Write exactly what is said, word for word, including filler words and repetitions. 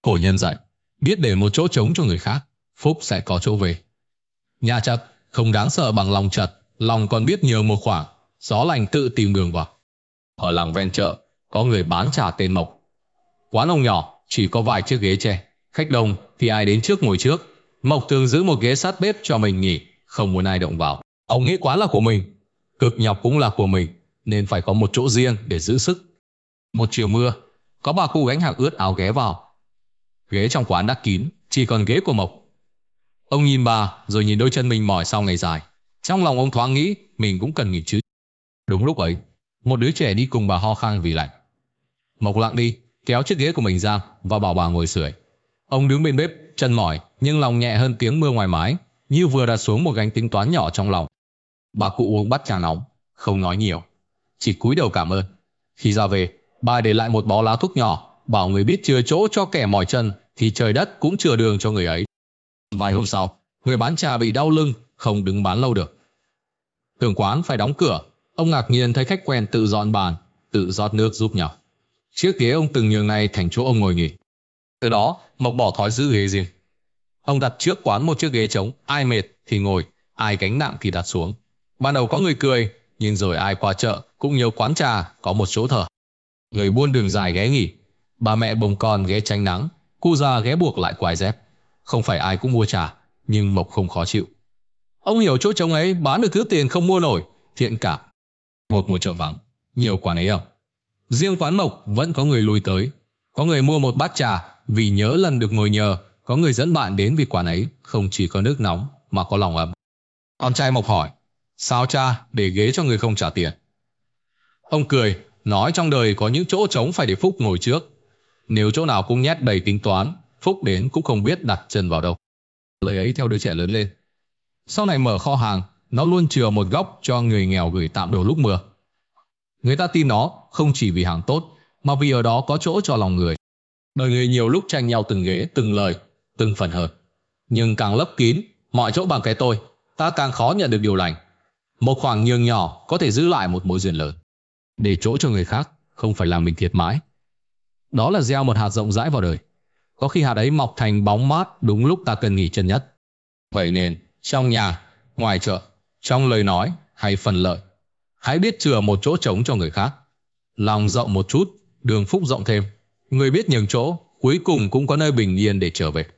cổ nhân dạy, biết để một chỗ trống cho người khác, phúc sẽ có chỗ về. Nhà chật không đáng sợ bằng lòng chật, lòng còn biết nhường một khoảng, gió lành tự tìm đường vào. Ở làng ven chợ, có người bán trà tên Mộc. Quán ông nhỏ, chỉ có vài chiếc ghế tre, khách đông thì ai đến trước ngồi trước. Mộc thường giữ một ghế sát bếp cho mình nghỉ, không muốn ai động vào. Ông nghĩ quán là của mình, cực nhọc cũng là của mình, nên phải có một chỗ riêng để giữ sức. Một chiều mưa, có bà cụ gánh hàng ướt áo ghé vào. Ghế trong quán đã kín, chỉ còn ghế của Mộc. Ông nhìn bà, rồi nhìn đôi chân mình mỏi sau ngày dài. Trong lòng ông thoáng nghĩ mình cũng cần nghỉ chứ. Đúng lúc ấy, một đứa trẻ đi cùng bà ho khan vì lạnh. Mộc lặng đi, kéo chiếc ghế của mình ra và bảo bà ngồi sưởi. Ông đứng bên bếp, chân mỏi nhưng lòng nhẹ hơn tiếng mưa ngoài mái, như vừa đặt xuống một gánh tính toán nhỏ trong lòng. Bà cụ uống bát trà nóng, không nói nhiều, chỉ cúi đầu cảm ơn. Khi ra về, bà để lại một bó lá thuốc nhỏ, bảo người biết chừa chỗ cho kẻ mỏi chân thì trời đất cũng chừa đường cho người ấy. Vài hôm sau, người bán trà bị đau lưng, không đứng bán lâu được. Tưởng quán phải đóng cửa, ông ngạc nhiên thấy khách quen tự dọn bàn, tự rót nước giúp nhau. Chiếc ghế ông từng nhường này thành chỗ ông ngồi nghỉ. Từ đó, Mộc bỏ thói giữ ghế riêng. Ông đặt trước quán một chiếc ghế trống, ai mệt thì ngồi, ai gánh nặng thì đặt xuống. Ban đầu có người cười, nhưng rồi ai qua chợ cũng nhớ quán trà có một chỗ thở. Người buôn đường dài ghé nghỉ, bà mẹ bồng con ghé tránh nắng, cu già ghé buộc lại quai dép. Không phải ai cũng mua trà, nhưng Mộc không khó chịu. Ông hiểu chỗ trống ấy bán được thứ tiền không mua nổi, thiện cảm. Một mùa chợ vắng, nhiều quán ấy không. Riêng quán Mộc vẫn có người lui tới. Có người mua một bát trà vì nhớ lần được ngồi nhờ, có người dẫn bạn đến vì quán ấy không chỉ có nước nóng mà có lòng ấm. Con trai Mộc hỏi, sao cha để ghế cho người không trả tiền? Ông cười, nói trong đời có những chỗ trống phải để Phúc ngồi trước. Nếu chỗ nào cũng nhét đầy tính toán, Phúc đến cũng không biết đặt chân vào đâu. Lời ấy theo đứa trẻ lớn lên. Sau này mở kho hàng, nó luôn chừa một góc cho người nghèo gửi tạm đồ lúc mưa. Người ta tin nó không chỉ vì hàng tốt, mà vì ở đó có chỗ cho lòng người. Đời người nhiều lúc tranh nhau từng ghế, từng lời, từng phần hơn. Nhưng càng lấp kín, mọi chỗ bằng cái tôi, ta càng khó nhận được điều lành. Một khoảng nhường nhỏ có thể giữ lại một mối duyên lớn. Để chỗ cho người khác, không phải làm mình thiệt mãi. Đó là gieo một hạt rộng rãi vào đời. Có khi hạt ấy mọc thành bóng mát đúng lúc ta cần nghỉ chân nhất. Vậy nên, trong nhà, ngoài chợ, trong lời nói hay phần lợi, hãy biết chừa một chỗ trống cho người khác. Lòng rộng một chút, đường phúc rộng thêm. Người biết nhường chỗ, cuối cùng cũng có nơi bình yên để trở về.